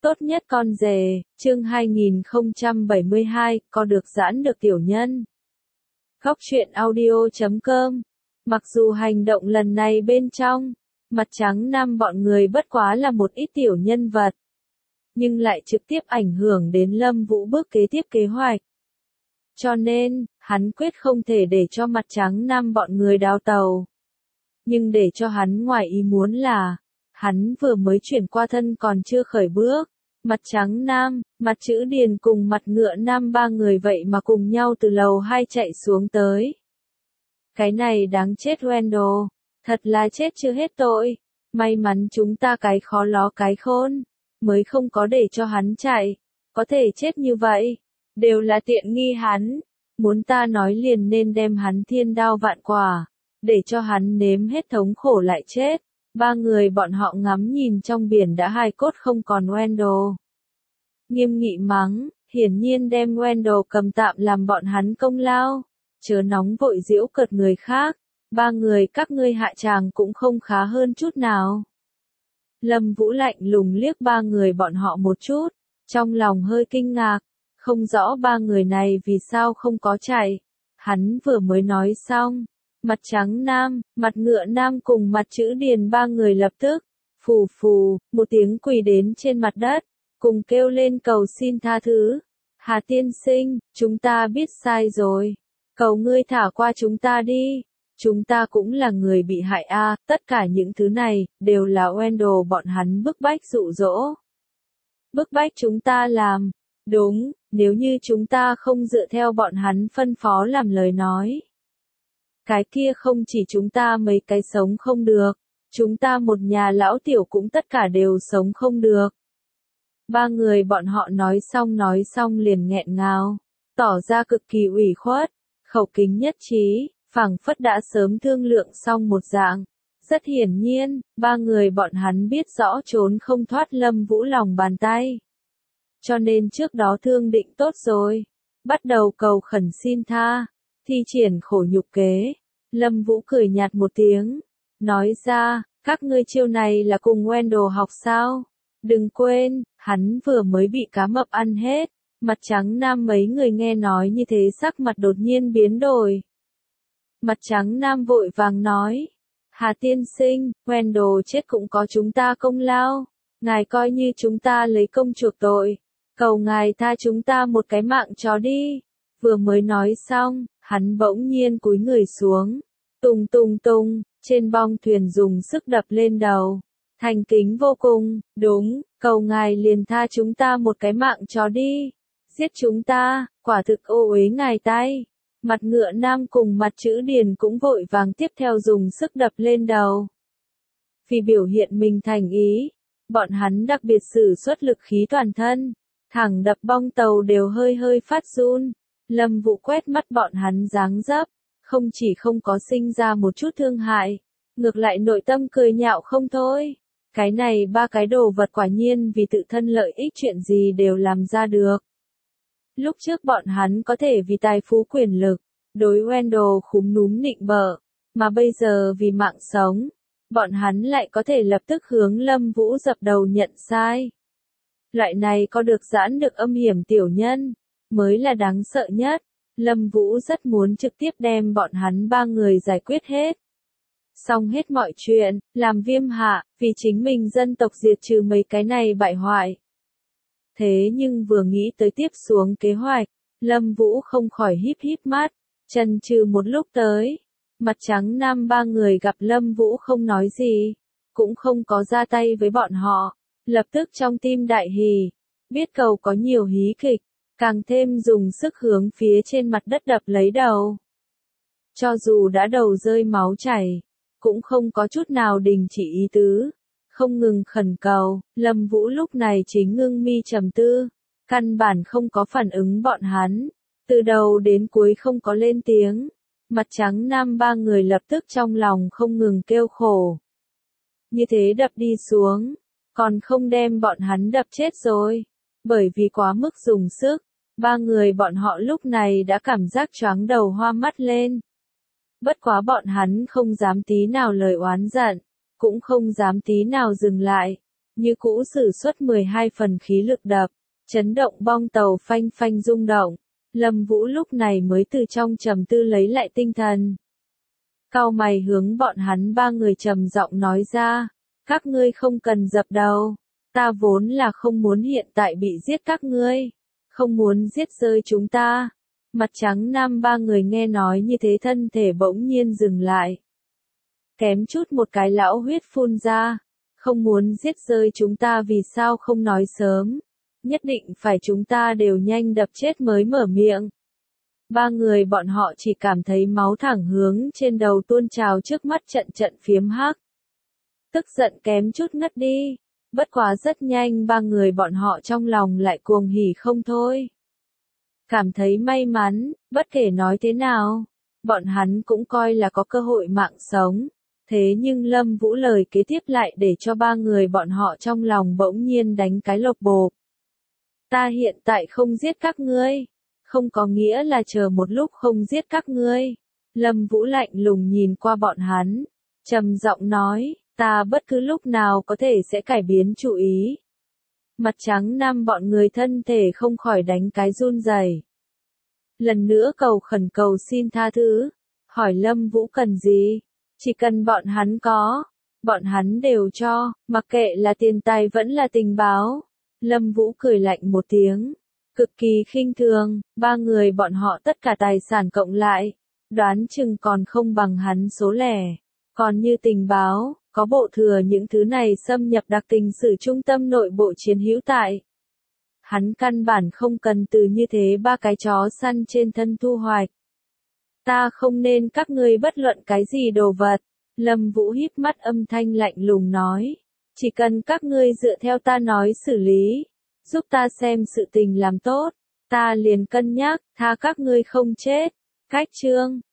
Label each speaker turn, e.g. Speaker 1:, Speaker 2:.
Speaker 1: Tốt nhất con rể, chương 2072, có được giãn được tiểu nhân. Góc truyện audio.com. Mặc dù hành động lần này bên trong, mặt trắng nam bọn người bất quá là một ít tiểu nhân vật, nhưng lại trực tiếp ảnh hưởng đến Lâm Vũ bước kế tiếp kế hoạch. Cho nên, hắn quyết không thể để cho mặt trắng nam bọn người đào tàu. Nhưng để cho hắn ngoài ý muốn là, hắn vừa mới chuyển qua thân còn chưa khởi bước. Mặt trắng nam, mặt chữ điền cùng mặt ngựa nam ba người vậy mà cùng nhau từ lầu 2 chạy xuống tới. Cái này đáng chết Wendell, thật là chết chưa hết tội. May mắn chúng ta cái khó ló cái khôn, mới không có để cho hắn chạy, có thể chết như vậy. Đều là tiện nghi hắn, muốn ta nói liền nên đem hắn thiên đao vạn quả, để cho hắn nếm hết thống khổ lại chết. Ba người bọn họ ngắm nhìn trong biển đã hài cốt không còn Wendell. Nghiêm nghị mắng, hiển nhiên đem Wendell cầm tạm làm bọn hắn công lao. Chớ nóng vội giễu cợt người khác, ba người các ngươi hạ tràng cũng không khá hơn chút nào. Lâm Vũ lạnh lùng liếc ba người bọn họ một chút, trong lòng hơi kinh ngạc, không rõ ba người này vì sao không có chạy. Hắn vừa mới nói xong. Mặt trắng nam, mặt ngựa nam cùng mặt chữ điền ba người lập tức, phù phù, một tiếng quỳ đến trên mặt đất, cùng kêu lên cầu xin tha thứ. Hà tiên sinh, chúng ta biết sai rồi. Cầu ngươi thả qua chúng ta đi. Chúng ta cũng là người bị hại a, tất cả những thứ này, đều là Wendell bọn hắn bức bách dụ dỗ. Bức bách chúng ta làm. Đúng, nếu như chúng ta không dựa theo bọn hắn phân phó làm lời nói. Cái kia không chỉ chúng ta mấy cái sống không được, chúng ta một nhà lão tiểu cũng tất cả đều sống không được. Ba người bọn họ nói xong liền nghẹn ngào, tỏ ra cực kỳ ủy khuất, khẩu kính nhất trí, phảng phất đã sớm thương lượng xong một dạng. Rất hiển nhiên, ba người bọn hắn biết rõ trốn không thoát Lâm Vũ lòng bàn tay. Cho nên trước đó thương định tốt rồi, bắt đầu cầu khẩn xin tha, thi triển khổ nhục kế. Lâm Vũ cười nhạt một tiếng, nói ra, các ngươi chiêu này là cùng Wendell học sao? Đừng quên, hắn vừa mới bị cá mập ăn hết. Mặt trắng nam mấy người nghe nói như thế sắc mặt đột nhiên biến đổi. Mặt trắng nam vội vàng nói, Hà tiên sinh, Wendell chết cũng có chúng ta công lao, ngài coi như chúng ta lấy công chuộc tội, cầu ngài tha chúng ta một cái mạng chó đi. Vừa mới nói xong, hắn bỗng nhiên cúi người xuống, tung tung tung, trên bong thuyền dùng sức đập lên đầu. Thành kính vô cùng, đúng, cầu ngài liền tha chúng ta một cái mạng chó đi. Giết chúng ta, quả thực ô uế ngài tay. Mặt ngựa nam cùng mặt chữ điền cũng vội vàng tiếp theo dùng sức đập lên đầu. Vì biểu hiện mình thành ý, bọn hắn đặc biệt sử xuất lực khí toàn thân, thẳng đập bong tàu đều hơi hơi phát run. Lâm Vũ quét mắt bọn hắn dáng dấp, không chỉ không có sinh ra một chút thương hại, ngược lại nội tâm cười nhạo không thôi. Cái này ba cái đồ vật quả nhiên vì tự thân lợi ích chuyện gì đều làm ra được. Lúc trước bọn hắn có thể vì tài phú quyền lực, đối Wendell khúm núm nịnh bợ, mà bây giờ vì mạng sống, bọn hắn lại có thể lập tức hướng Lâm Vũ dập đầu nhận sai. Loại này có được giãn được âm hiểm tiểu nhân, mới là đáng sợ nhất. Lâm Vũ rất muốn trực tiếp đem bọn hắn ba người giải quyết hết. Xong hết mọi chuyện, làm viêm hạ, vì chính mình dân tộc diệt trừ mấy cái này bại hoại. Thế nhưng vừa nghĩ tới tiếp xuống kế hoạch, Lâm Vũ không khỏi híp híp mắt, chần chừ một lúc tới. Mặt trắng nam ba người gặp Lâm Vũ không nói gì, cũng không có ra tay với bọn họ, lập tức trong tim đại hỉ, biết cầu có nhiều hí kịch, càng thêm dùng sức hướng phía trên mặt đất đập lấy đầu. Cho dù đã đầu rơi máu chảy, cũng không có chút nào đình chỉ ý tứ, không ngừng khẩn cầu. Lâm Vũ lúc này chính ngưng mi trầm tư, căn bản không có phản ứng bọn hắn, từ đầu đến cuối không có lên tiếng. Mặt trắng nam ba người lập tức trong lòng không ngừng kêu khổ. Như thế đập đi xuống, còn không đem bọn hắn đập chết rồi. Bởi vì quá mức dùng sức, ba người bọn họ lúc này đã cảm giác choáng đầu hoa mắt lên. Bất quá bọn hắn không dám tí nào lời oán giận, cũng không dám tí nào dừng lại. như cũ sử xuất 12 phần khí lực đập, chấn động bong tàu phanh phanh rung động. Lâm Vũ lúc này mới từ trong trầm tư lấy lại tinh thần. Cau mày hướng bọn hắn ba người trầm giọng nói ra, các ngươi không cần dập đầu, ta vốn là không muốn hiện tại bị giết các ngươi, không muốn giết rơi chúng ta. Mặt trắng nam ba người nghe nói như thế thân thể bỗng nhiên dừng lại. Kém chút một cái lão huyết phun ra, không muốn giết rơi chúng ta vì sao không nói sớm, nhất định phải chúng ta đều nhanh đập chết mới mở miệng. Ba người bọn họ chỉ cảm thấy máu thẳng hướng trên đầu tuôn trào trước mắt trận trận phiếm hắc. Tức giận kém chút ngất đi, bất quá rất nhanh ba người bọn họ trong lòng lại cuồng hỉ không thôi. Cảm thấy may mắn, bất kể nói thế nào, bọn hắn cũng coi là có cơ hội mạng sống. Thế nhưng Lâm Vũ lời kế tiếp lại để cho ba người bọn họ trong lòng bỗng nhiên đánh cái lộc bộp. Ta hiện tại không giết các ngươi, không có nghĩa là chờ một lúc không giết các ngươi. Lâm Vũ lạnh lùng nhìn qua bọn hắn, trầm giọng nói, ta bất cứ lúc nào có thể sẽ cải biến chủ ý. Mặt trắng nam bọn người thân thể không khỏi đánh cái run rẩy. Lần nữa cầu khẩn cầu xin tha thứ, hỏi Lâm Vũ cần gì, chỉ cần bọn hắn có, bọn hắn đều cho, mặc kệ là tiền tài vẫn là tình báo. Lâm Vũ cười lạnh một tiếng, cực kỳ khinh thường, ba người bọn họ tất cả tài sản cộng lại, đoán chừng còn không bằng hắn số lẻ. Còn như tình báo, có bộ thừa những thứ này xâm nhập đặc tình sử trung tâm nội bộ chiến hữu tại. Hắn căn bản không cần từ như thế ba cái chó săn trên thân thu hoạch. Ta không nên các ngươi bất luận cái gì đồ vật. Lâm Vũ híp mắt âm thanh lạnh lùng nói. Chỉ cần các ngươi dựa theo ta nói xử lý, giúp ta xem sự tình làm tốt, ta liền cân nhắc, tha các ngươi không chết. Cách chương